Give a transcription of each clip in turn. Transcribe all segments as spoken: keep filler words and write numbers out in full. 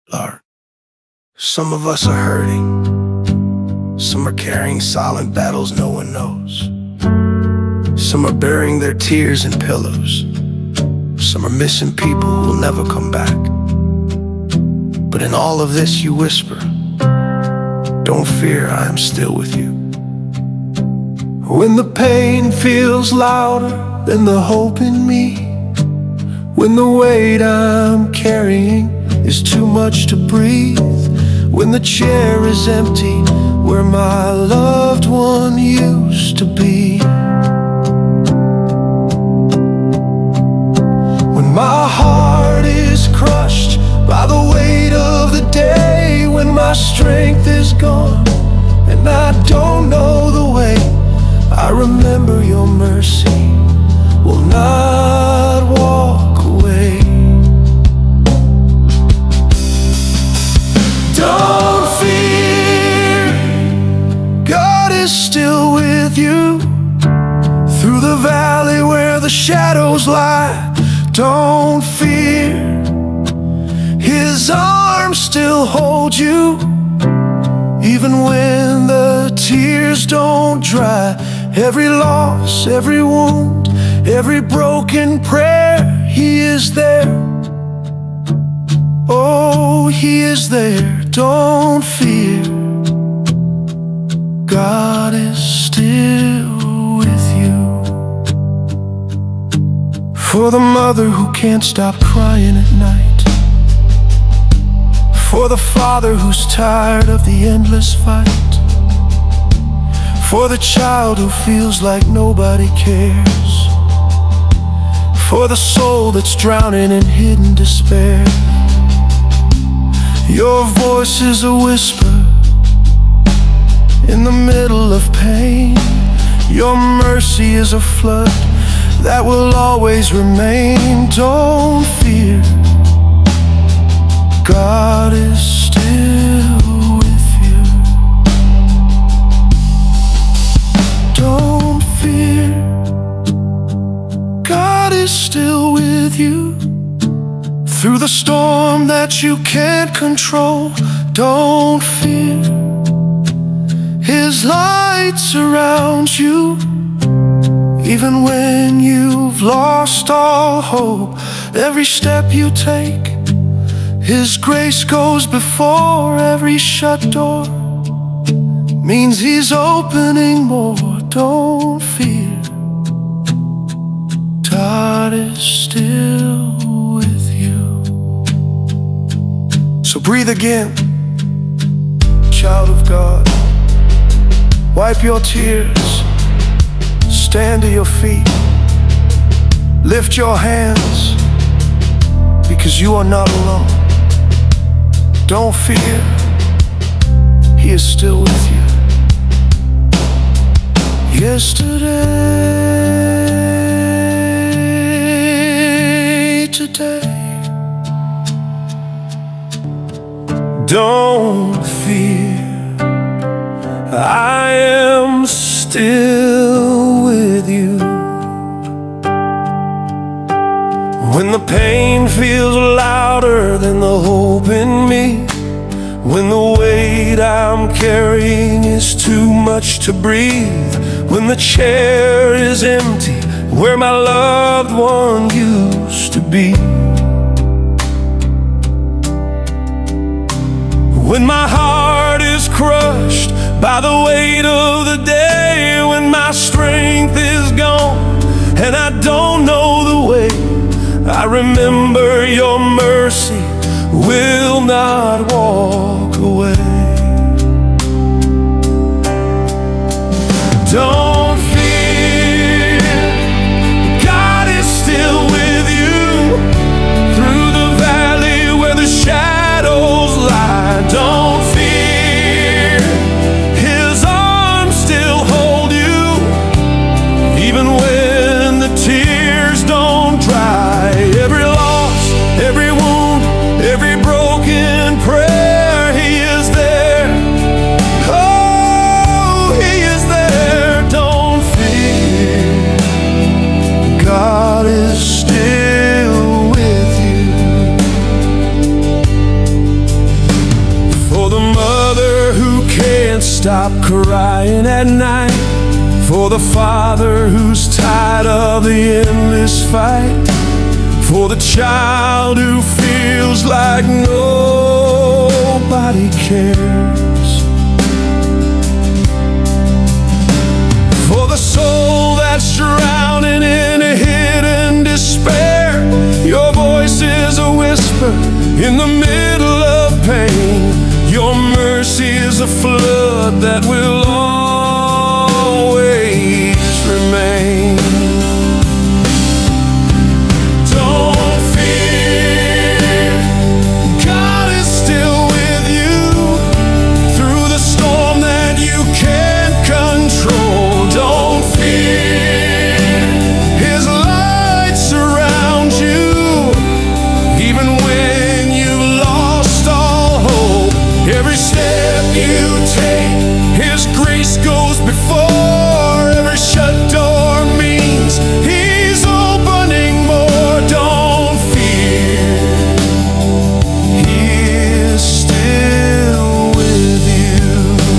Lord. Some of us are hurting. Some are carrying silent battles no one knows. Some are burying their tears in pillows. Some are missing people who will never come back. But in all of this you whisper, don't fear, I am still with you. When the pain feels louder than the hope in me, when the weight I'm carrying is too much to breathe, when the chair is empty where my loved one used to be, when my heart is crushed by the weight of the day, when my strength is gone and I don't know the way, I remember your mercy will not walk away. Don't fear, God is still with you. Through the valley where the shadows lie, don't fear, His arms still hold you. Even when the tears don't dry, every loss, every wound, every broken prayer, He is there. Oh, He is there. Don't fear, God is still with you. For the mother who can't stop crying at night, for the father who's tired of the endless fight, for the child who feels like nobody cares, for the soul that's drowning in hidden despair. Your voice is a whisper in the middle of pain. Your mercy is a flood that will always remain. Don't fear, God is still with you. Don't fear, God is still with you. Through the storm that you can't control, don't fear, His light surrounds you. Even when you've lost all hope, every step you take, His grace goes before. Every shut door means He's opening more. Don't fear, God is still with you. So breathe again, child of God. Wipe your tears, stand to your feet, lift your hands, because you are not alone. Don't fear, He is still with you. Yesterday, today. Don't fear, I am still with you. When the pain feels louder than the hope in me, when the weight I'm carrying is too much to breathe, when the chair is empty where my loved one used to be, when my heart is crushed by the weight of the day, when my strength is gone and I don't know the way, I remember your mercy will not walk away. Don't fear, God is still with you. Through the valley where the shadows lie, don't fear, His arms still hold you. Even when the tears don't dry, every loss, every wound, every broken prayer, stop crying at night for the father who's tired of the endless fight, for the child who feels like nobody cares, for the soul that's drowning in a hidden despair. Your voice is a whisper in the middle of pain. Your mercy is a flood that will always remain. Don't fear, God is still with you through the storm that you can't control. Don't fear, His light surrounds you even when you've lost all hope. Every step you take, His grace goes before. Every shut door means He's opening more. Don't fear, He is still with you.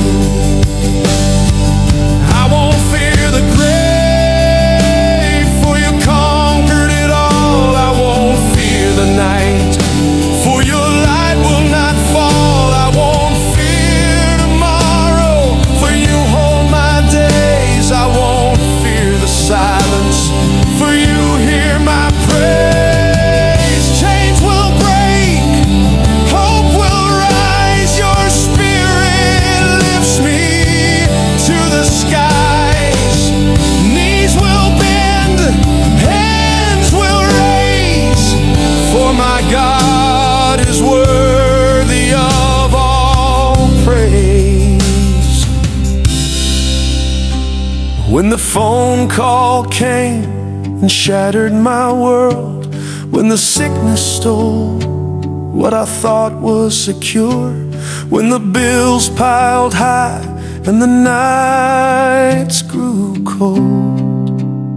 I won't fear the grave, for you conquered it all. I won't fear the night, for your light will not fall. I won't fear tomorrow, for you hold my days. I won't fear the silence, for you hear my praise. Chains will break, hope will rise. Your spirit lifts me to the skies. Knees will bend, hands will raise, for my God is worthy of all praise. When the phone call came and shattered my world, when the sickness stole what I thought was secure, when the bills piled high and the nights grew cold,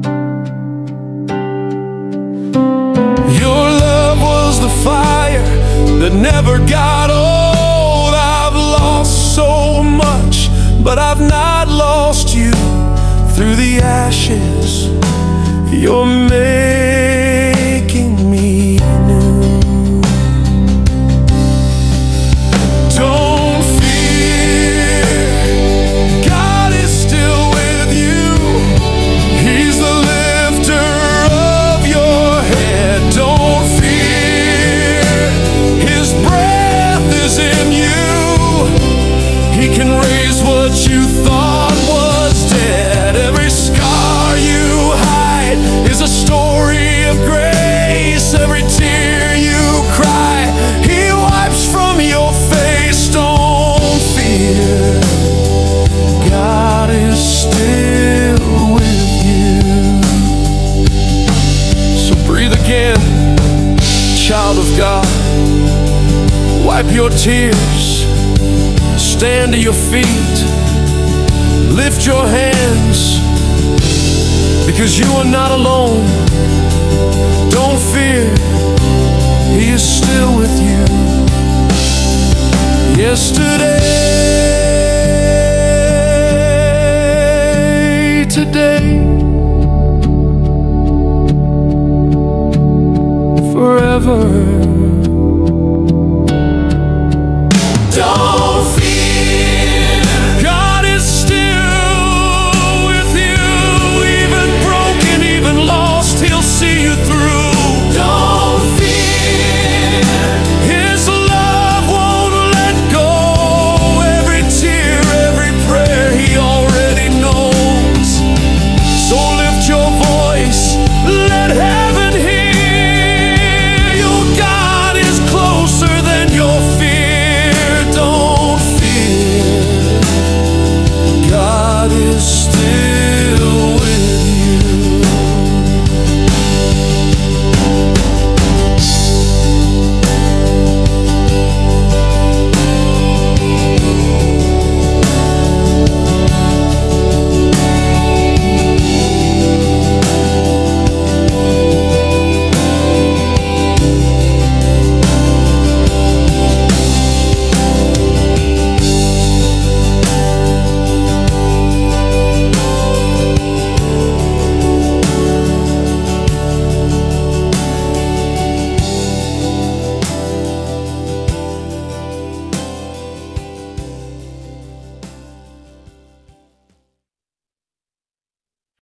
your love was the fire that never got old. I've lost so much, but I've not lost you. Through the ashes, you're making me new. Don't fear, God is still with you. He's the lifter of your head. Don't fear, His breath is in you. He can raise what you thought was dead. Every scar you hide is a story of grace. Every tear you cry, He wipes from your face. Don't fear, God is still with you. So breathe again, child of God. Wipe your tears, stand to your feet, lift your hands, because you are not alone. Don't fear, He is still with you. Yesterday, today, forever.